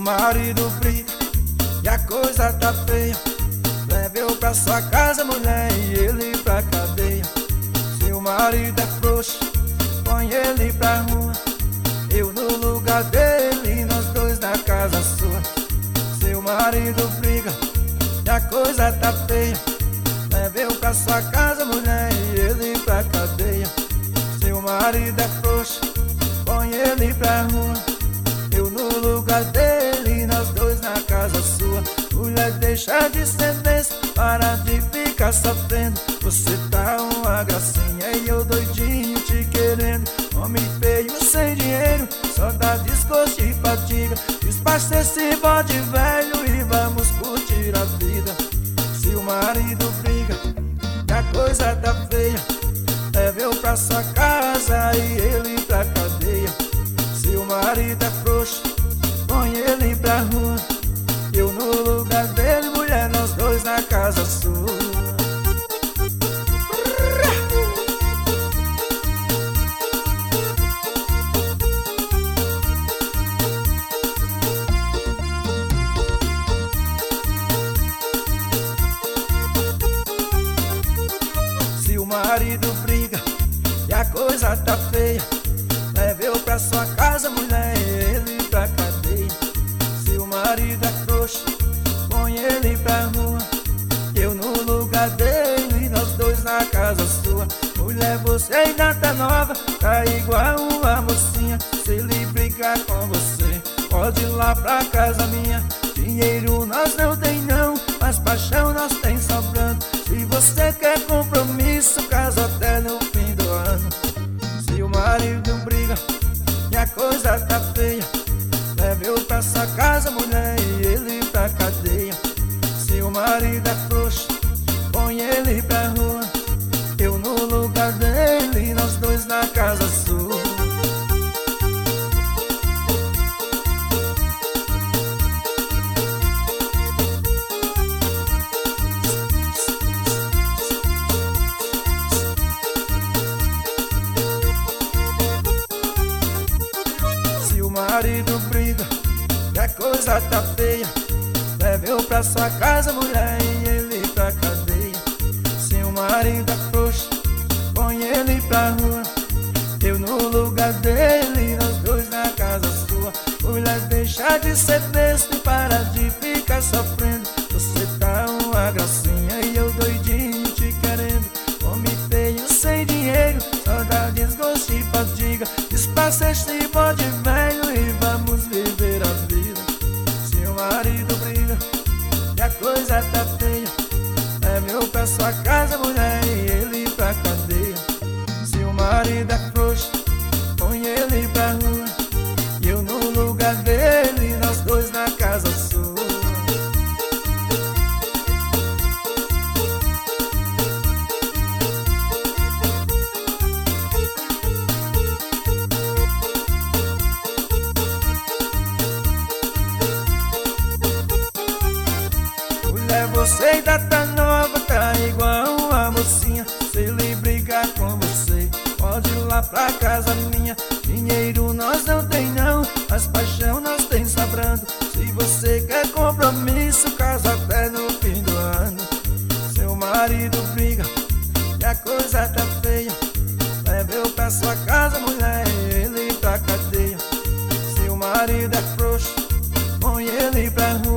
marido briga e a coisa tá feia, leve eu pra sua casa, mulher, e ele pra cadeia. Seu marido é frouxo, põe ele pra rua, eu no lugar dele, nós dois na casa sua. Seu marido briga e a coisa tá feia, leve eu pra sua casa, mulher, e ele pra cadeia. Seu marido é frouxo, põe ele pra rua, eu no lugar dele, nós dois na casa sua. Mulher, deixa de ser besta, para de ficar sofrendo. Você tá uma gracinha e eu doidinho te querendo. Homem feio sem dinheiro, só dá desgosto e fadiga. Despacha esse bode velho e vamos curtir a vida. Se o marido briga e a coisa tá feia, leve eu pra sua casa e ele pra cadeia. Se o marido é frouxo, põe ele pra rua, eu no lugar dele, mulher, nós dois na casa sua. Se o marido briga e a coisa tá feia, leve eu pra sua casa, mulher, e ele pra cadeia. Se o marido é frouxo, põe ele pra rua, eu no lugar dele, nós dois na casa sua. Mulher, você ainda tá nova, tá igual uma mocinha. Se ele brigar com você, pode ir lá pra casa minha. Dinheiro nós não tem não, mas paixão nós tem sobrando. Se você quer compromisso, casa até no fim do ano. Se o marido briga e a coisa tá feia, leve eu pra sua casa, mulher, e ele pra cadeia. Se o marido é frouxo, põe ele pra rua, eu no lugar dele, nós dois na casa sua. Se o marido briga e a coisa tá feia, leve eu pra sua casa, mulher, e ele pra cadeia. Se o marido é frouxo, põe ele pra rua, eu no lugar dele, nós dois na casa sua. Mulher, deixa de ser besta e para de ficar sofrendo. Você tá uma gracinha e eu doidinho te querendo. Homem feio sem dinheiro, só dá desgosto e fadiga. Despaça este bode velho e vamos viver a vida. Se o marido briga e a coisa tá feia, leve eu pra sua casa, mulher, e ele pra cadeia. Se o marido é frouxo, põe ele pra rua, e eu no lugar dele, nós dois na casa sua. Mulher, você ainda tá nova, tá igual uma mocinha. Se ele brigar com você, pode ir lá pra casa minha. Dinheiro nós não tem não, mas paixão nós tem sobrando. Se você quer compromisso, casa até no fim do ano. Seu marido briga e a coisa tá feia, leve eu pra sua casa, mulher, e ele pra cadeia. Seu marido é frouxo, põe ele pra rua,